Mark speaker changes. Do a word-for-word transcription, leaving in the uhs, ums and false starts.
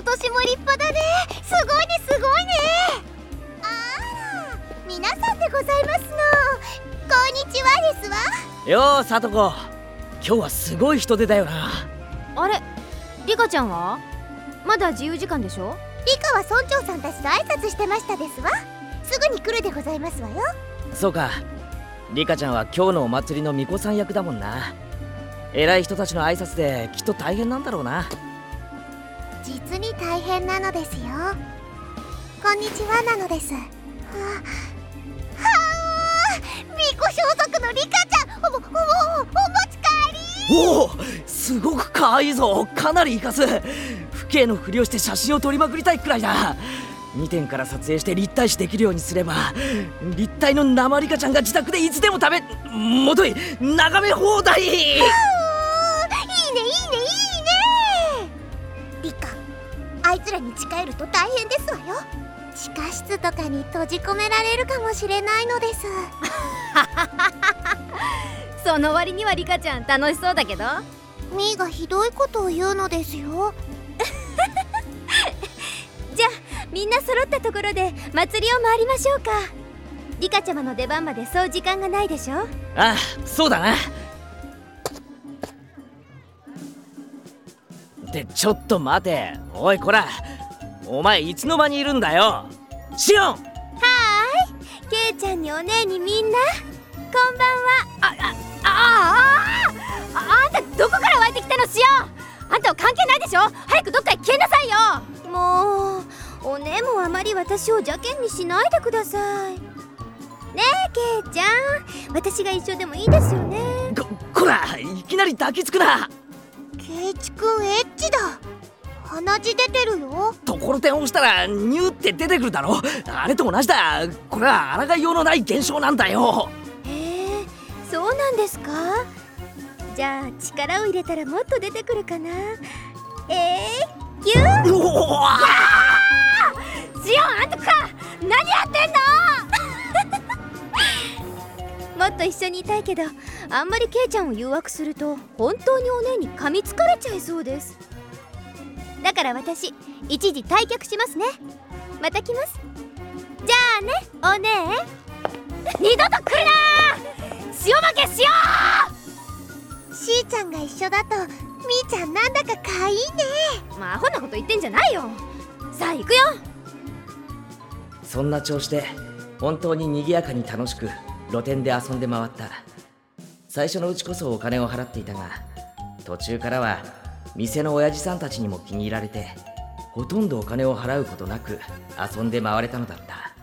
Speaker 1: 年も立派だね。すごいねすごいね。あら、皆さんでございますの。こんにちはですわ。
Speaker 2: ようさとこ、今日はすごい人出だよな。
Speaker 3: あれ、リカちゃんはまだ自由時間でしょ。
Speaker 1: リカは村長さんたちと挨拶してましたですわ。すぐに来るでございますわよ。
Speaker 2: そうか、リカちゃんは今日のお祭りの巫女さん役だもんな。偉い人たちの挨拶できっと大変なんだろうな。
Speaker 1: 実に大変なのですよ。こんにちはなのです。はあ、はあ、巫女装束のリカちゃん、お、お、お、お持ち帰り。
Speaker 2: おお、すごく可愛いぞ。かなりイカす。父兄のふりをして写真を撮りまくりたいくらいだ。にてんから撮影して立体視できるようにすれば、立体の生リカちゃんが自宅でいつでも食べ、もとい眺め放題。いいねいいねいいね。リカ、あいつらに近寄ると大変ですわよ。地下室とかに閉じ込められるかもしれないのです。
Speaker 3: その割にはリカちゃん楽しそうだけど。
Speaker 1: ミーがひどいことを言うのですよ。
Speaker 3: じゃあみんな揃ったところで祭りを回りましょうか。リカちゃまの出番までそう時間がないでしょ。
Speaker 2: ああ、そうだな。ってちょっと待て。おいこら、お前いつの間にいるんだよ。シオン。はーい、
Speaker 3: ケイちゃんにお姉にみんなこんばんは。あああああんたどこから湧いてきたのシオン。あんたは関係ないでしょ。早くどっかへ消えなさいよ。もうお姉もあまり私を邪険にしないでくださいねえ。ケイちゃん、私が一緒でもいいですよね。
Speaker 2: こ、こら、いきなり抱きつくな。
Speaker 1: ケイチくんエッチだ。鼻血出てるよ。
Speaker 2: ところてん押したらニューって出てくるだろ。あれと同じだ。これは抗いようのない現象なんだよ。
Speaker 3: へえ、そうなんですか。じゃあ力を入れたらもっと出てくるかな。えー、ギュー。
Speaker 2: おお、
Speaker 3: シオン、あんたか何やってんの。もっと一緒にいたいけど、あんまりケイちゃんを誘惑すると本当にお姉に噛みつかれちゃいそうです。だから私一時退却しますね。また来ます。じゃあねお姉。二度と来るな。塩負けしよ
Speaker 1: う。しーちゃんが一緒だとみーちゃんなんだかかわいいね。
Speaker 3: まあアホなこと言ってんじゃないよ。さあ行くよ。
Speaker 2: そんな調子で本当に賑やかに楽しく露店で遊んで回った。最初のうちこそお金を払っていたが、途中からは店の親父さんたちにも気に入られて、ほとんどお金を払うことなく遊んで回れたのだった。